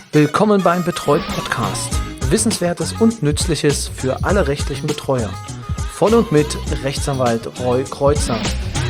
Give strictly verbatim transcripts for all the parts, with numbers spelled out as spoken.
Willkommen beim Betreut Podcast. Wissenswertes und Nützliches für alle rechtlichen Betreuer. Von und mit Rechtsanwalt Roy Kreuzer.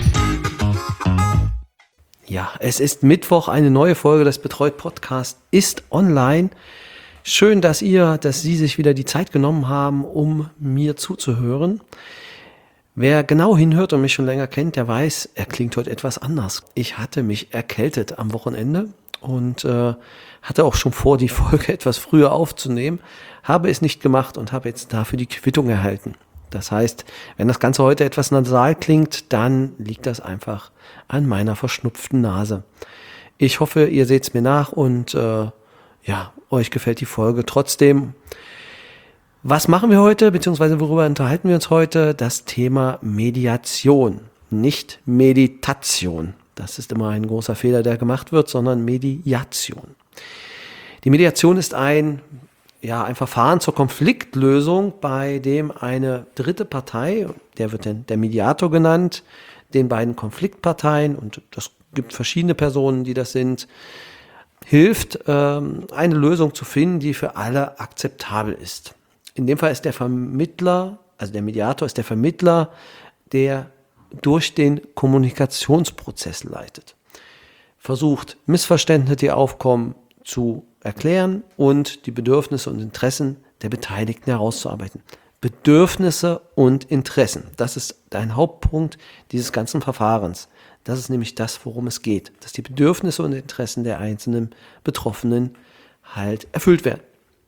Ja, es ist Mittwoch, eine neue Folge des Betreut Podcast ist online. Schön, dass ihr, dass Sie sich wieder die Zeit genommen haben, um mir zuzuhören. Wer genau hinhört und mich schon länger kennt, der weiß, er klingt heute etwas anders. Ich hatte mich erkältet am Wochenende und äh, hatte auch schon vor, die Folge etwas früher aufzunehmen, habe es nicht gemacht und habe jetzt dafür die Quittung erhalten. Das heißt, wenn das Ganze heute etwas nasal klingt, dann liegt das einfach an meiner verschnupften Nase. Ich hoffe, ihr seht es mir nach und äh, ja, euch gefällt die Folge trotzdem. Was machen wir heute, beziehungsweise worüber unterhalten wir uns heute? Das Thema Mediation, nicht Meditation. Das ist immer ein großer Fehler, der gemacht wird, sondern Mediation. Die Mediation ist ein, ja, ein Verfahren zur Konfliktlösung, bei dem eine dritte Partei, der wird dann der Mediator genannt, den beiden Konfliktparteien, und das gibt verschiedene Personen, die das sind, hilft, ähm, eine Lösung zu finden, die für alle akzeptabel ist. In dem Fall ist der Vermittler, also der Mediator ist der Vermittler, der durch den Kommunikationsprozess leitet. Versucht, Missverständnisse, die aufkommen, zu erklären und die Bedürfnisse und Interessen der Beteiligten herauszuarbeiten. Bedürfnisse und Interessen, das ist ein Hauptpunkt dieses ganzen Verfahrens. Das ist nämlich das, worum es geht, dass die Bedürfnisse und Interessen der einzelnen Betroffenen halt erfüllt werden.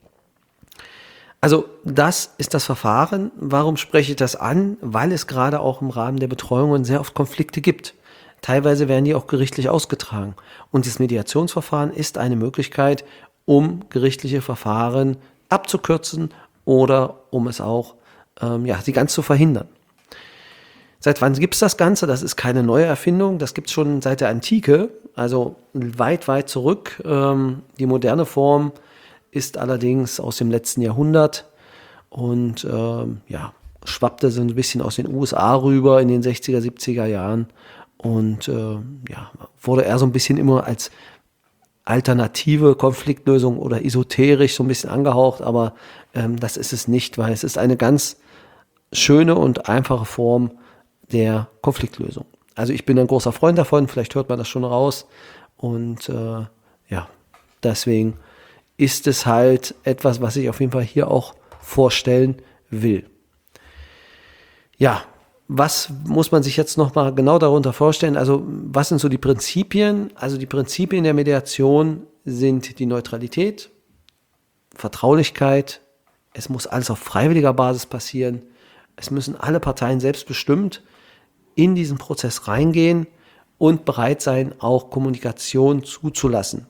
Also das ist das Verfahren. Warum spreche ich das an? Weil es gerade auch im Rahmen der Betreuungen sehr oft Konflikte gibt. Teilweise werden die auch gerichtlich ausgetragen. Und das Mediationsverfahren ist eine Möglichkeit, um gerichtliche Verfahren abzukürzen oder um es auch, ähm, ja, sie ganz zu verhindern. Seit wann gibt es das Ganze? Das ist keine neue Erfindung. Das gibt es schon seit der Antike, also weit, weit zurück. Ähm, die moderne Form ist allerdings aus dem letzten Jahrhundert und ähm, ja, schwappte so ein bisschen aus den U S A rüber in den sechziger, siebziger Jahren und äh, ja, wurde eher so ein bisschen immer als alternative Konfliktlösung oder esoterisch so ein bisschen angehaucht, aber ähm, das ist es nicht, weil es ist eine ganz schöne und einfache Form der Konfliktlösung. Also ich bin ein großer Freund davon, vielleicht hört man das schon raus und äh, ja, deswegen ist es halt etwas, was ich auf jeden Fall hier auch vorstellen will. Ja, was muss man sich jetzt nochmal genau darunter vorstellen? Also was sind so die Prinzipien? Also die Prinzipien der Mediation sind die Neutralität, Vertraulichkeit, es muss alles auf freiwilliger Basis passieren, es müssen alle Parteien selbstbestimmt in diesen Prozess reingehen und bereit sein, auch Kommunikation zuzulassen.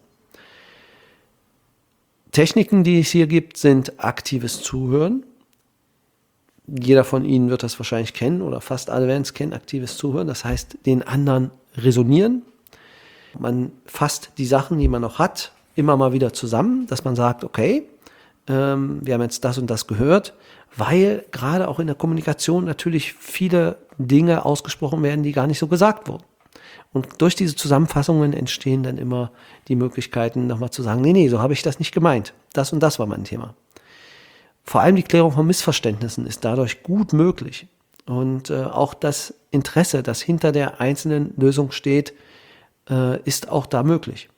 Techniken, die es hier gibt, sind aktives Zuhören. Jeder von Ihnen wird das wahrscheinlich kennen oder fast alle werden es kennen, aktives Zuhören. Das heißt, den anderen resonieren. Man fasst die Sachen, die man noch hat, immer mal wieder zusammen, dass man sagt, okay, ähm, wir haben jetzt das und das gehört, weil gerade auch in der Kommunikation natürlich viele Dinge ausgesprochen werden, die gar nicht so gesagt wurden. Und durch diese Zusammenfassungen entstehen dann immer die Möglichkeiten, nochmal zu sagen, nee, nee, so habe ich das nicht gemeint. Das und das war mein Thema. Vor allem die Klärung von Missverständnissen ist dadurch gut möglich. Und äh, auch das Interesse, das hinter der einzelnen Lösung steht, äh, ist auch da möglich.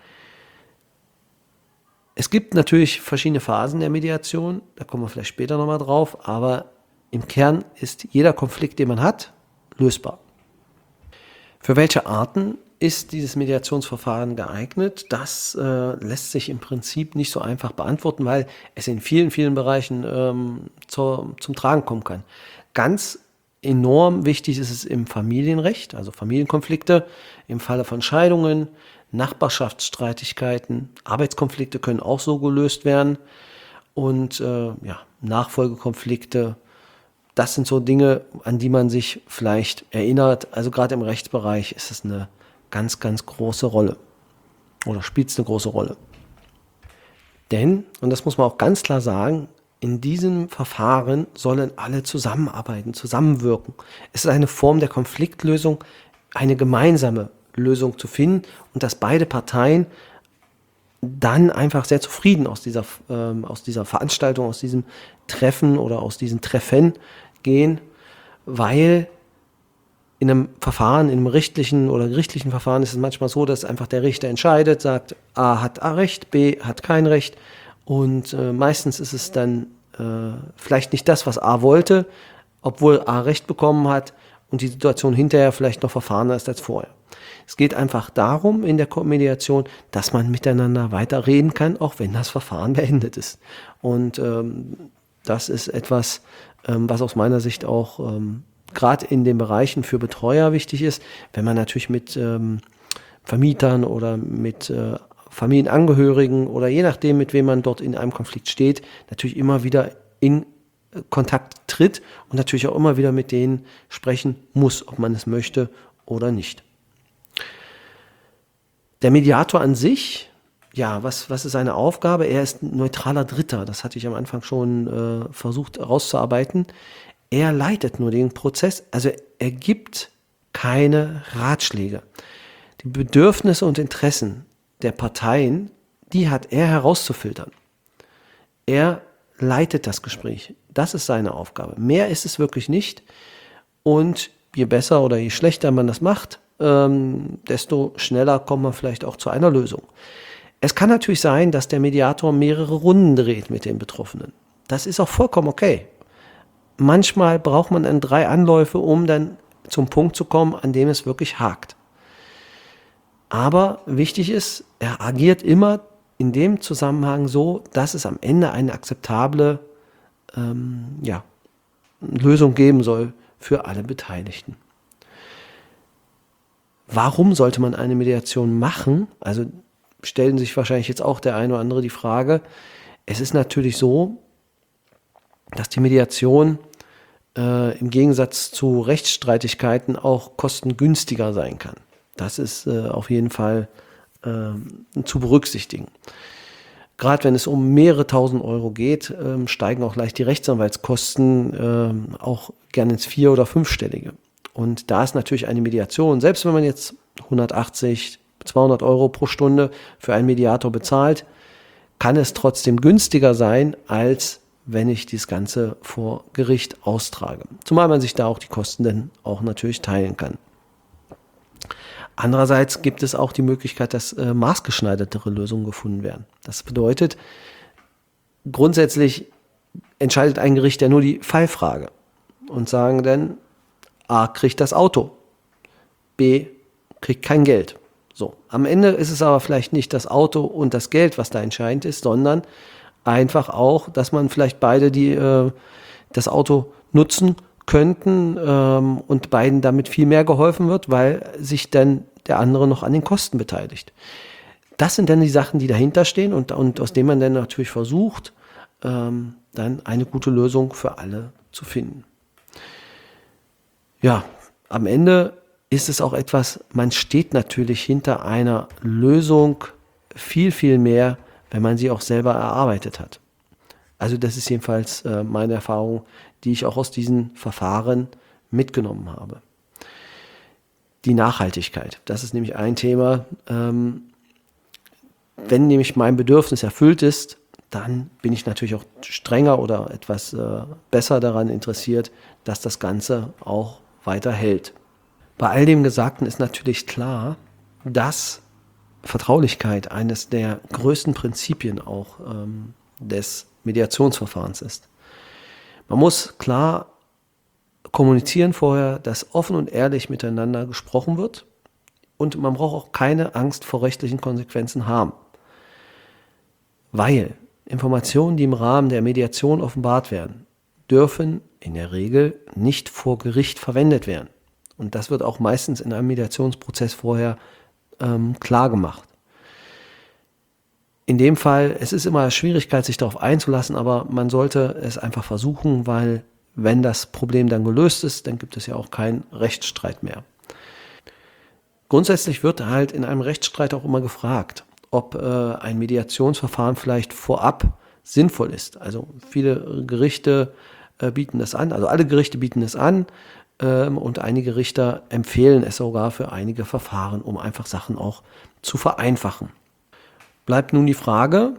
Es gibt natürlich verschiedene Phasen der Mediation, da kommen wir vielleicht später nochmal drauf, aber im Kern ist jeder Konflikt, den man hat, lösbar. Für welche Arten ist dieses Mediationsverfahren geeignet? Das äh, lässt sich im Prinzip nicht so einfach beantworten, weil es in vielen, vielen Bereichen ähm, zur, zum Tragen kommen kann. Ganz enorm wichtig ist es im Familienrecht, also Familienkonflikte, im Falle von Scheidungen, Nachbarschaftsstreitigkeiten, Arbeitskonflikte können auch so gelöst werden und äh, ja, Nachfolgekonflikte. Das sind so Dinge, an die man sich vielleicht erinnert. Also gerade im Rechtsbereich ist es eine ganz, ganz große Rolle oder spielt es eine große Rolle. Denn, und das muss man auch ganz klar sagen, in diesem Verfahren sollen alle zusammenarbeiten, zusammenwirken. Es ist eine Form der Konfliktlösung, eine gemeinsame Lösung zu finden und dass beide Parteien dann einfach sehr zufrieden aus dieser, ähm, aus dieser Veranstaltung, aus diesem Treffen oder aus diesen Treffen gehen, weil in einem Verfahren, in einem rechtlichen oder gerichtlichen Verfahren ist es manchmal so, dass einfach der Richter entscheidet, sagt, A hat A Recht, B hat kein Recht. Und äh, meistens ist es dann äh, vielleicht nicht das, was A wollte, obwohl A Recht bekommen hat und die Situation hinterher vielleicht noch verfahrener ist als vorher. Es geht einfach darum in der Mediation, dass man miteinander weiter reden kann, auch wenn das Verfahren beendet ist. Und ähm, das ist etwas, ähm, was aus meiner Sicht auch ähm, gerade in den Bereichen für Betreuer wichtig ist, wenn man natürlich mit ähm, Vermietern oder mit äh, Familienangehörigen oder je nachdem, mit wem man dort in einem Konflikt steht, natürlich immer wieder in äh, Kontakt tritt und natürlich auch immer wieder mit denen sprechen muss, ob man es möchte oder nicht. Der Mediator an sich, ja, was, was ist seine Aufgabe? Er ist ein neutraler Dritter, das hatte ich am Anfang schon äh, versucht herauszuarbeiten. Er leitet nur den Prozess, also er gibt keine Ratschläge. Die Bedürfnisse und Interessen der Parteien, die hat er herauszufiltern. Er leitet das Gespräch. Das ist seine Aufgabe. Mehr ist es wirklich nicht. Und je besser oder je schlechter man das macht, ähm, desto schneller kommt man vielleicht auch zu einer Lösung. Es kann natürlich sein, dass der Mediator mehrere Runden dreht mit den Betroffenen. Das ist auch vollkommen okay. Manchmal braucht man dann drei Anläufe, um dann zum Punkt zu kommen, an dem es wirklich hakt. Aber wichtig ist, er agiert immer in dem Zusammenhang so, dass es am Ende eine akzeptable ähm, ja, Lösung geben soll für alle Beteiligten. Warum sollte man eine Mediation machen? Also stellen sich wahrscheinlich jetzt auch der eine oder andere die Frage. Es ist natürlich so, dass die Mediation äh, im Gegensatz zu Rechtsstreitigkeiten auch kostengünstiger sein kann. Das ist äh, auf jeden Fall äh, zu berücksichtigen. Gerade wenn es um mehrere tausend Euro geht, äh, steigen auch leicht die Rechtsanwaltskosten äh, auch gerne ins vier- oder fünfstellige. Und da ist natürlich eine Mediation, selbst wenn man jetzt hundertachtzig, zweihundert Euro pro Stunde für einen Mediator bezahlt, kann es trotzdem günstiger sein, als wenn ich das Ganze vor Gericht austrage. Zumal man sich da auch die Kosten dann auch natürlich teilen kann. Andererseits gibt es auch die Möglichkeit, dass äh, maßgeschneidertere Lösungen gefunden werden. Das bedeutet, grundsätzlich entscheidet ein Gericht ja nur die Fallfrage und sagen dann, A kriegt das Auto, B kriegt kein Geld. So, am Ende ist es aber vielleicht nicht das Auto und das Geld, was da entscheidend ist, sondern einfach auch, dass man vielleicht beide die, äh, das Auto nutzen könnten ähm, und beiden damit viel mehr geholfen wird, weil sich dann der andere noch an den Kosten beteiligt. Das sind dann die Sachen, die dahinter stehen und, und aus denen man dann natürlich versucht, ähm, dann eine gute Lösung für alle zu finden. Ja, am Ende ist es auch etwas, man steht natürlich hinter einer Lösung viel, viel mehr, wenn man sie auch selber erarbeitet hat. Also das ist jedenfalls äh, meine Erfahrung, die ich auch aus diesen Verfahren mitgenommen habe. Die Nachhaltigkeit, das ist nämlich ein Thema. Ähm, wenn nämlich mein Bedürfnis erfüllt ist, dann bin ich natürlich auch strenger oder etwas äh, besser daran interessiert, dass das Ganze auch weiter hält. Bei all dem Gesagten ist natürlich klar, dass Vertraulichkeit eines der größten Prinzipien auch ähm, des Mediationsverfahrens ist. Man muss klar kommunizieren vorher, dass offen und ehrlich miteinander gesprochen wird und man braucht auch keine Angst vor rechtlichen Konsequenzen haben. Weil Informationen, die im Rahmen der Mediation offenbart werden, dürfen in der Regel nicht vor Gericht verwendet werden. Und das wird auch meistens in einem Mediationsprozess vorher ähm, klar gemacht. In dem Fall, es ist immer eine Schwierigkeit, sich darauf einzulassen, aber man sollte es einfach versuchen, weil wenn das Problem dann gelöst ist, dann gibt es ja auch keinen Rechtsstreit mehr. Grundsätzlich wird halt in einem Rechtsstreit auch immer gefragt, ob äh, ein Mediationsverfahren vielleicht vorab sinnvoll ist. Also viele Gerichte äh, bieten das an, also alle Gerichte bieten es an ähm, und einige Richter empfehlen es sogar für einige Verfahren, um einfach Sachen auch zu vereinfachen. bleibt nun die Frage,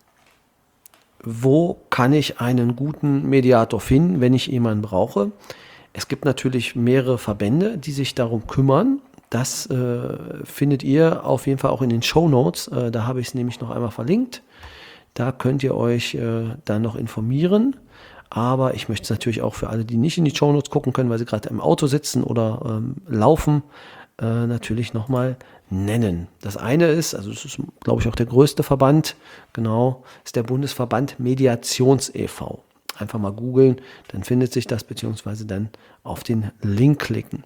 wo kann ich einen guten Mediator finden, wenn ich jemanden brauche? Es gibt natürlich mehrere Verbände, die sich darum kümmern. Das äh, findet ihr auf jeden Fall auch in den Shownotes. Äh, da habe ich es nämlich noch einmal verlinkt. Da könnt ihr euch äh, dann noch informieren. Aber ich möchte es natürlich auch für alle, die nicht in die Shownotes gucken können, weil sie gerade im Auto sitzen oder ähm, laufen, äh, natürlich nochmal nennen. Das eine ist, also das ist, glaube ich, auch der größte Verband, genau, ist der Bundesverband Mediations e V Einfach mal googeln, dann findet sich das, beziehungsweise dann auf den Link klicken.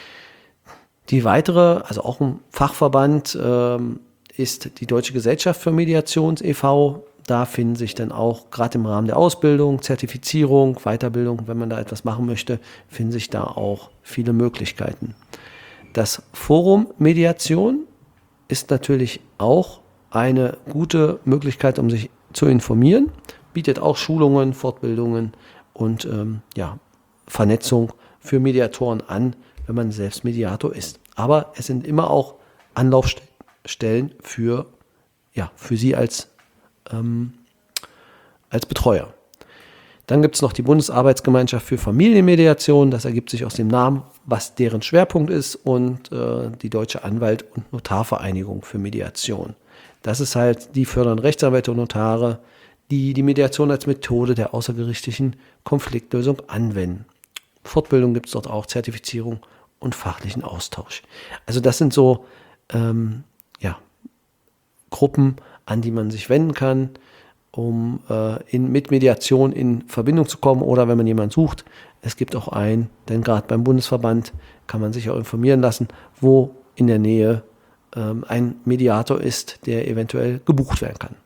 Die weitere, also auch ein Fachverband, ähm, ist die Deutsche Gesellschaft für Mediations e V Da finden sich dann auch, gerade im Rahmen der Ausbildung, Zertifizierung, Weiterbildung, wenn man da etwas machen möchte, finden sich da auch viele Möglichkeiten. Das Forum Mediation ist natürlich auch eine gute Möglichkeit, um sich zu informieren, bietet auch Schulungen, Fortbildungen und ähm, ja, Vernetzung für Mediatoren an, wenn man selbst Mediator ist. Aber es sind immer auch Anlaufstellen für, ja, für Sie als, ähm, als Betreuer. Dann gibt es noch die Bundesarbeitsgemeinschaft für Familienmediation. Das ergibt sich aus dem Namen, was deren Schwerpunkt ist, und äh, die Deutsche Anwalt- und Notarvereinigung für Mediation. Das ist halt, die fördern Rechtsanwälte und Notare, die die Mediation als Methode der außergerichtlichen Konfliktlösung anwenden. Fortbildung gibt es dort auch, Zertifizierung und fachlichen Austausch. Also das sind so ähm, ja, Gruppen, an die man sich wenden kann, um äh, in, mit Mediation in Verbindung zu kommen, oder wenn man jemanden sucht. Es gibt auch einen, denn gerade beim Bundesverband kann man sich auch informieren lassen, wo in der Nähe ähm, ein Mediator ist, der eventuell gebucht werden kann.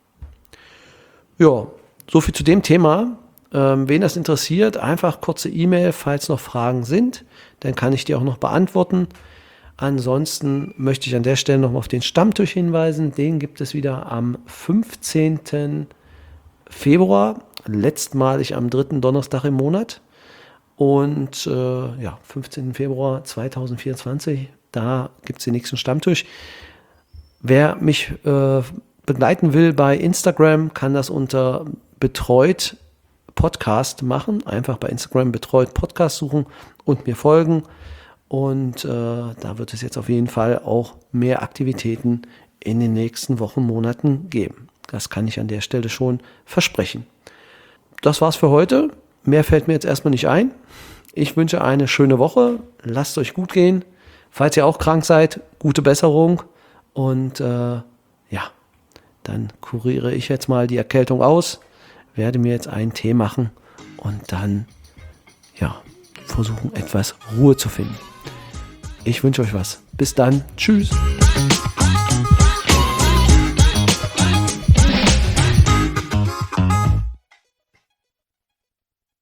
Ja, soviel zu dem Thema. Ähm, wen das interessiert, einfach kurze E-Mail, falls noch Fragen sind, dann kann ich die auch noch beantworten. Ansonsten möchte ich an der Stelle noch mal auf den Stammtisch hinweisen. Den gibt es wieder am fünfzehnten Februar, letztmalig am dritten Donnerstag im Monat. Und äh, ja, fünfzehnten Februar zweitausendvierundzwanzig, da gibt es den nächsten Stammtisch. Wer mich äh, begleiten will bei Instagram, kann das unter betreut Podcast machen. Einfach bei Instagram betreut Podcast suchen und mir folgen. Und äh, da wird es jetzt auf jeden Fall auch mehr Aktivitäten in den nächsten Wochen, Monaten geben. Das kann ich an der Stelle schon versprechen. Das war's für heute. Mehr fällt mir jetzt erstmal nicht ein. Ich wünsche eine schöne Woche. Lasst euch gut gehen. Falls ihr auch krank seid, gute Besserung. Und äh, ja, dann kuriere ich jetzt mal die Erkältung aus. Werde mir jetzt einen Tee machen und dann ja, versuchen, etwas Ruhe zu finden. Ich wünsche euch was. Bis dann. Tschüss.